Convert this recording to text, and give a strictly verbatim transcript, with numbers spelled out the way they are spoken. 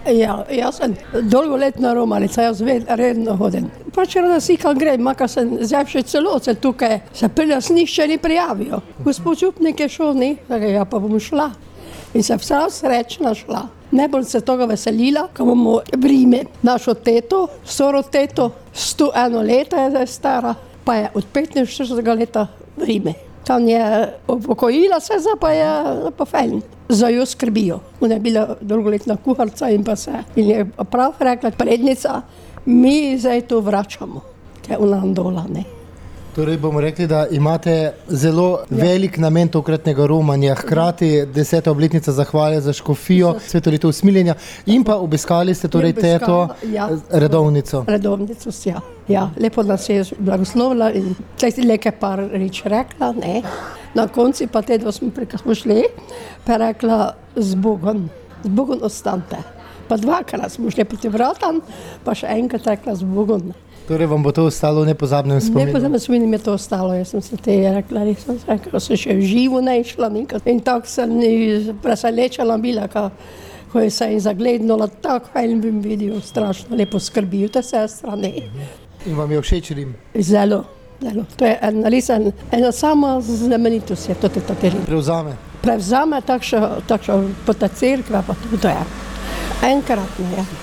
Ja, jaz sem dolgoletna romarica, jaz ved, redno hodim. Pač rada si kam grem, makar sem zdaj še celo se tukaj, se pri nas nišče ni prijavijo. Gospod župnik je šel, ni, tako ja pa bom šla. In sem prav srečna šla. Najbolj se toga veselila, ko bomo v Rime našo teto, staro teto, sto eno leta je zdaj stara, pa je od petinštiridesetega leta v Rime. Tam je upokojila se, zdaj pa je pa fajn. Za jo skrbijo. Ona je bila dolgoletna kuharca in pa se. In je prav rekla prednica, mi zdaj to vračamo, kaj ona nam dola, ne. Torej bomo rekli, da imate zelo ja. velik namen tokratnega romanja, hkrati deseta obletnica zahvale za škofijo, sveto leto usmiljenja in pa obiskali ste torej teto ja. redovnico. Redovnico, ja. Ja, lepo nas je blagoslovila in tleh nekaj par reč rekla, ne. Na konci pa te, da smo preka smo šli, pa rekla z Bogom, z Bogom ostante. Pa dvakrat smo šli proti vratam, pa še enkrat rekla z Bogom. Torej vam bo to ostalo v nepozabnem spominu? Nepozabnem spominu mi je to ostalo, jaz sem se te rekla, res sem se rekla, ko sem še v živo ne išla nikad. In tako sem presenečena bila, ko je se in zaglednula, tako fajn bi mi videl, strašno lepo skrbijo te sestra, ne. In vam je všeč Rim? Zelo, zelo. To je ena, res ena sama znamenitost je to te Rim. Prevzame? Prevzame takšno, takšno po ta cerkva, pa to je. Enkrat ne je.